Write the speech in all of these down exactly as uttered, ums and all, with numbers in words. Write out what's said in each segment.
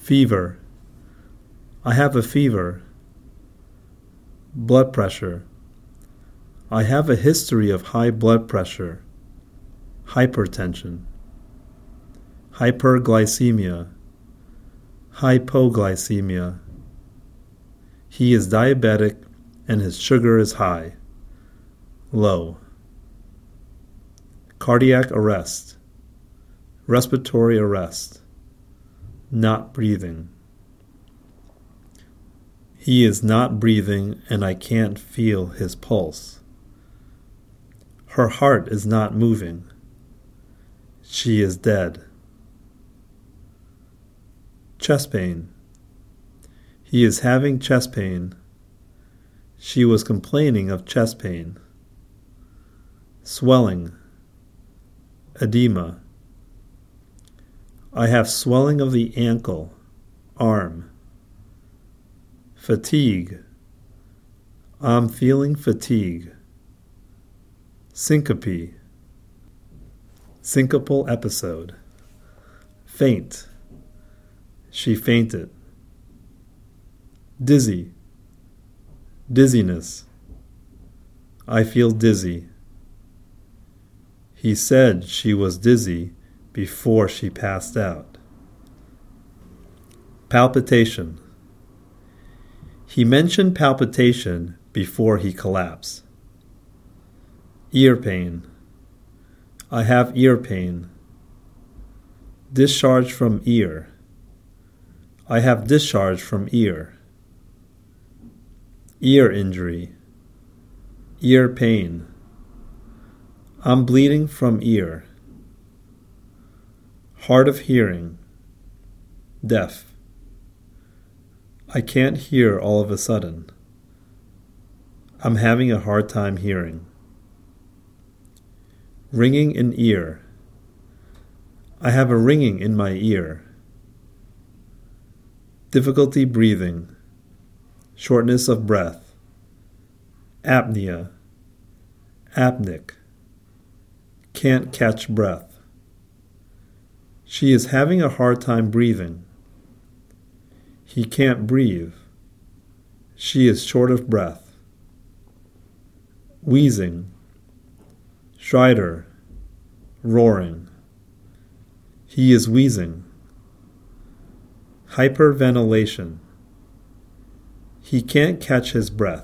Fever. I have a fever. Blood pressure. I have a history of high blood pressure. Hypertension. Hyperglycemia. Hypoglycemia. He is diabetic and his sugar is high. Low. Cardiac arrest. Respiratory arrest. Not breathing. He is not breathing and I can't feel his pulse. Her heart is not moving. She is dead. Chest pain. He is having chest pain. She was complaining of chest pain. Swelling. Edema. I have swelling of the ankle, arm. Fatigue. I'm feeling fatigue. Syncope. Syncopal episode. Faint. She fainted. Dizzy. Dizziness. I feel dizzy. He said she was dizzy before she passed out. Palpitation. He mentioned palpitation before he collapsed. Ear pain. I have ear pain. Discharge from ear. I have discharge from ear. Ear injury. Ear pain. I'm bleeding from ear. Hard of hearing. Deaf. I can't hear all of a sudden. I'm having a hard time hearing. Ringing in ear. I have a ringing in my ear. Difficulty breathing. Shortness of breath. Apnea. Apneic. Can't catch breath. She is having a hard time breathing. He can't breathe. She is short of breath. Wheezing. Stridor. Roaring. He is wheezing. Hyperventilation. He can't catch his breath.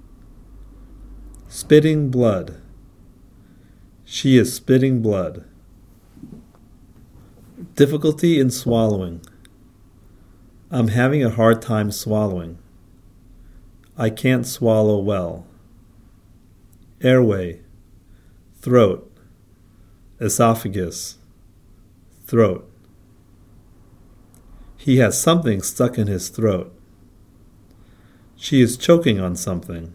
Spitting blood. She is spitting blood. Difficulty in swallowing. I'm having a hard time swallowing. I can't swallow well. Airway. Throat. Esophagus. Throat. He has something stuck in his throat. She is choking on something.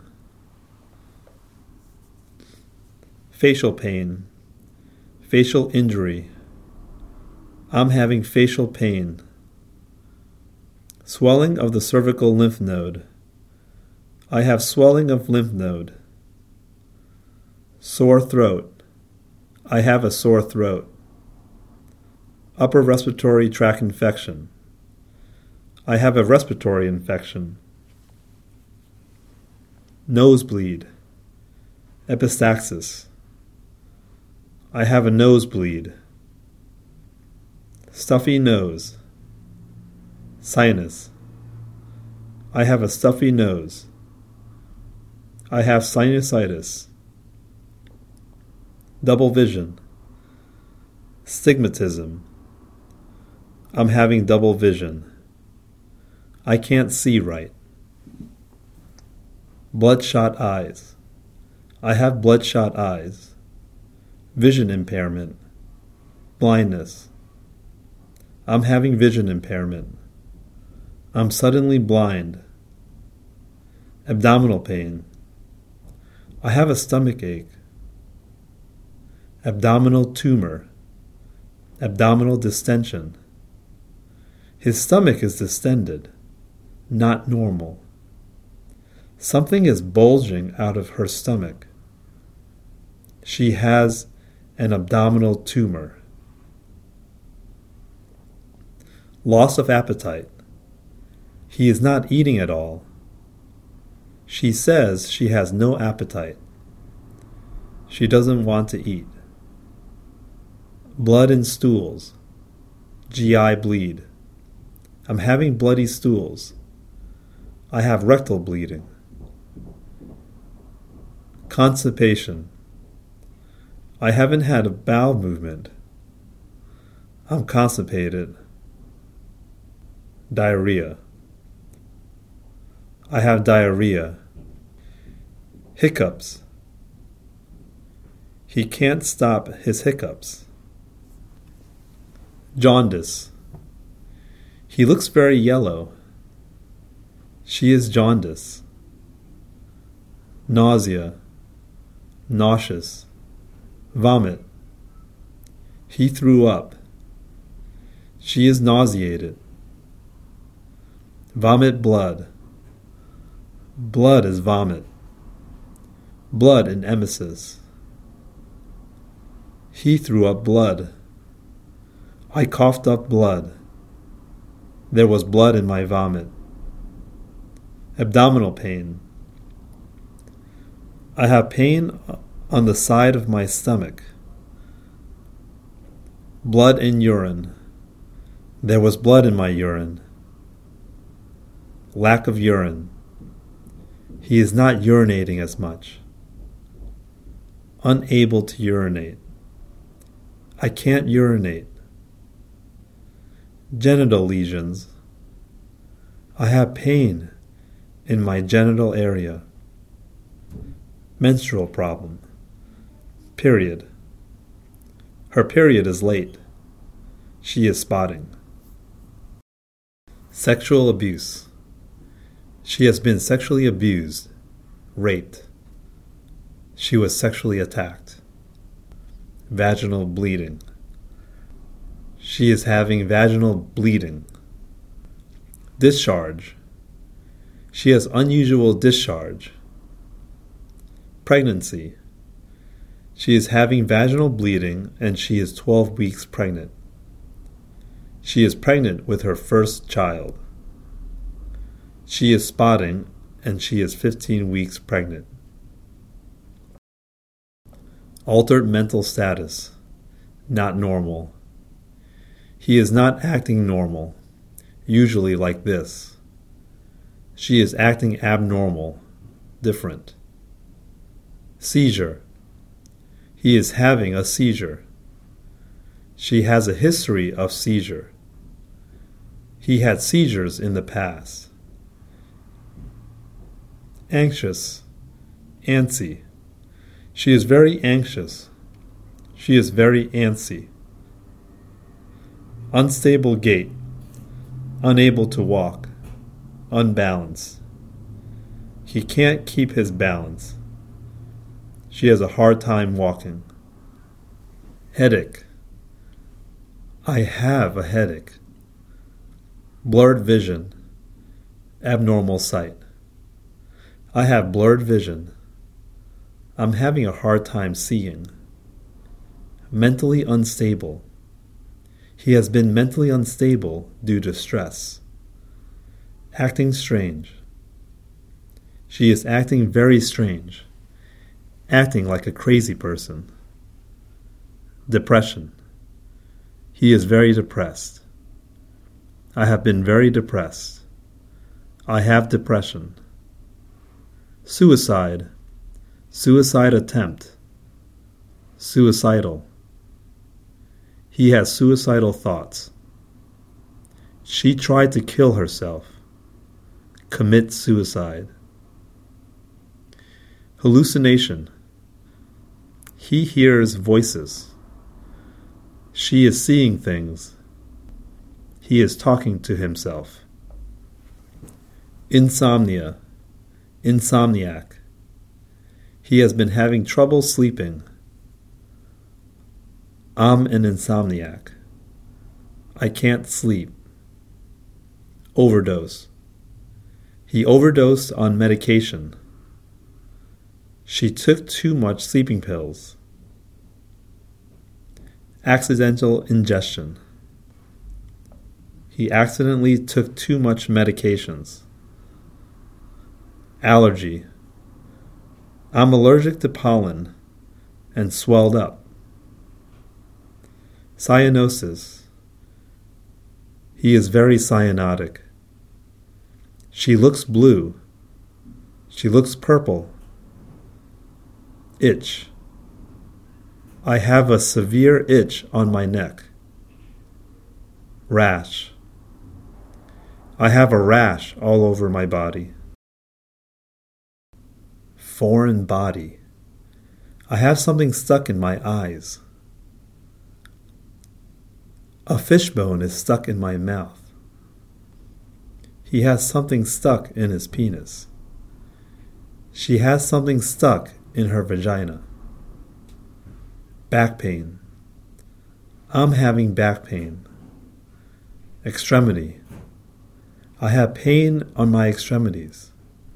Facial pain. Facial injury. I'm having facial pain. Swelling of the cervical lymph node. I have swelling of lymph node. Sore throat. I have a sore throat. Upper respiratory tract infection. I have a respiratory infection. Nosebleed. Epistaxis. I have a nosebleed. Stuffy nose. Sinus. I have a stuffy nose. I have sinusitis. Double vision. Stigmatism. I'm having double vision. I can't see right. Bloodshot eyes. I have bloodshot eyes. Vision impairment. Blindness. I'm having vision impairment. I'm suddenly blind. Abdominal pain. I have a stomach ache. Abdominal tumor. Abdominal distension. His stomach is distended, not normal. Something is bulging out of her stomach. She has an abdominal tumor. Loss of appetite. He is not eating at all. She says she has no appetite. She doesn't want to eat. Blood in stools. G I bleed. I'm having bloody stools. I have rectal bleeding. Constipation. I haven't had a bowel movement. I'm constipated. Diarrhea. I have diarrhea. Hiccups. He can't stop his hiccups. Jaundice. He looks very yellow. She is jaundice. Nausea. Nauseous. Vomit. He threw up. She is nauseated. Vomit blood. Blood is vomit. Blood in emesis. He threw up blood. I coughed up blood. There was blood in my vomit. Abdominal pain. I have pain on the side of my stomach. Blood in urine. There was blood in my urine. Lack of urine. He is not urinating as much. Unable to urinate. I can't urinate. Genital lesions. I have pain in my genital area. Menstrual problem. Period. Her period is late. She is spotting. Sexual abuse. She has been sexually abused, raped. She was sexually attacked. Vaginal bleeding. She is having vaginal bleeding. Discharge. She has unusual discharge. Pregnancy. She is having vaginal bleeding and she is twelve weeks pregnant. She is pregnant with her first child. She is spotting and she is fifteen weeks pregnant. Altered mental status. Not normal. He is not acting normal, usually like this. She is acting abnormal, different. Seizure. He is having a seizure. She has a history of seizure. He had seizures in the past. Anxious. Antsy. She is very anxious. She is very antsy. Unstable gait. Unable to walk. Unbalanced. He can't keep his balance. She has a hard time walking. Headache. I have a headache. Blurred vision. Abnormal sight. I have blurred vision. I'm having a hard time seeing. Mentally unstable. He has been mentally unstable due to stress. Acting strange. She is acting very strange. Acting like a crazy person. Depression. He is very depressed. I have been very depressed. I have depression. Suicide. Suicide attempt. Suicidal. He has suicidal thoughts. She tried to kill herself. Commit suicide. Hallucination. He hears voices. She is seeing things. He is talking to himself. Insomnia. Insomniac. He has been having trouble sleeping. I'm an insomniac. I can't sleep. Overdose. He overdosed on medication. She took too much sleeping pills. Accidental ingestion. He accidentally took too much medications. Allergy. I'm allergic to pollen and swelled up. Cyanosis. He is very cyanotic. She looks blue. She looks purple. Itch. I have a severe itch on my neck. Rash. I have a rash all over my body. Foreign body. I have something stuck in my eyes. A fishbone is stuck in my mouth. He has something stuck in his penis. She has something stuck in her vagina. Back pain. I'm having back pain. Extremity. I have pain on my extremities.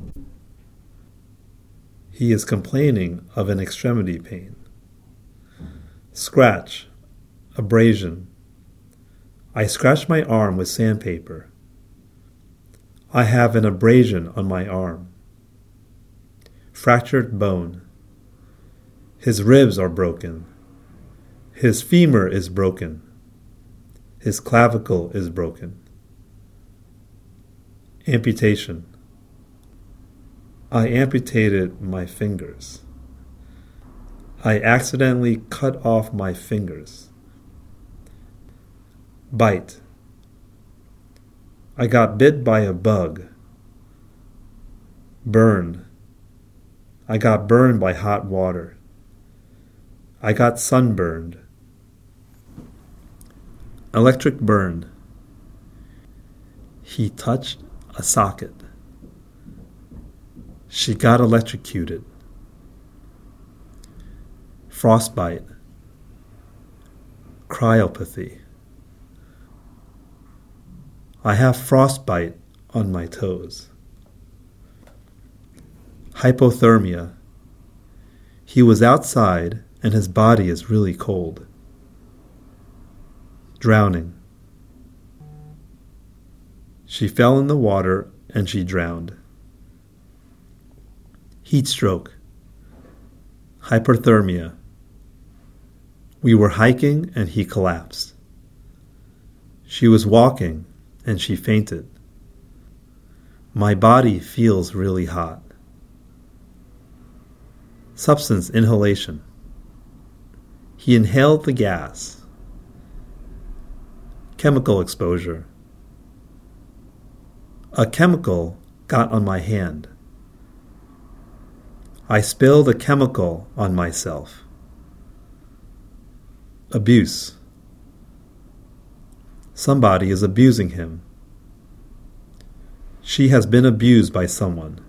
He is complaining of an extremity pain. Scratch. Abrasion. I scratch my arm with sandpaper. I have an abrasion on my arm. Fractured bone. His ribs are broken. His femur is broken. His clavicle is broken. Amputation. I amputated my fingers. I accidentally cut off my fingers. Bite. I got bit by a bug. Burn. I got burned by hot water. I got sunburned. Electric burn. He touched a socket. She got electrocuted. Frostbite. Cryopathy. I have frostbite on my toes. Hypothermia. He was outside and his body is really cold. Drowning. She fell in the water and she drowned. Heat stroke. Hyperthermia. We were hiking and he collapsed. She was walking and she fainted. My body feels really hot. Substance inhalation. He inhaled the gas. Chemical exposure. A chemical got on my hand. I spilled a chemical on myself. Abuse. Somebody is abusing him. She has been abused by someone.